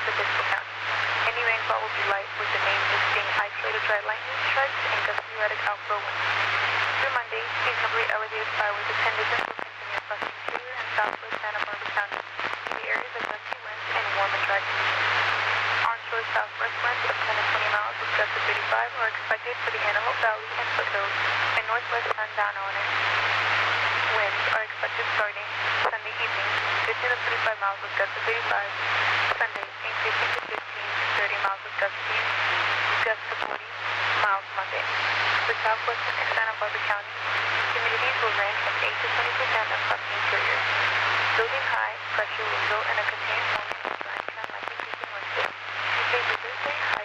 of Bispo County. Any rainfall will be light, with the main visiting isolated dry lightning strikes and gusty erratic outflow winds. Through Monday, seasonably elevated skyward conditions will continue across the interior and southwest Santa Barbara County in the areas of gusty winds and warm and dry conditions. Onshore southwest winds of 10 to 20 miles with gusts of 35 are expected for the Antelope Valley and foothills and northwest Sundown Illinois. Winds are expected starting Sunday evening, 15 to 25 miles with gusts of 85. Sunday, increasing to 15 to 30 miles with gusts of 40 miles Monday. For southwestern and Santa Barbara County, humidities will range from 8 to 20% across the interior. Building high pressure will result in a contained warming and drying trend likely keeping Wednesday. Tuesday to Thursday, high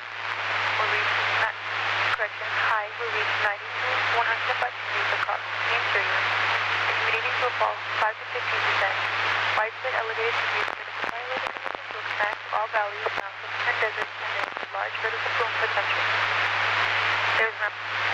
will reach 90 to 105 degrees across the interior. The humidities will fall 5 to 15%. Widespread elevated degrees critical fire weather conditions will expand to all valleys, mountains, and deserts, and there is a large vertical plume potential. There is an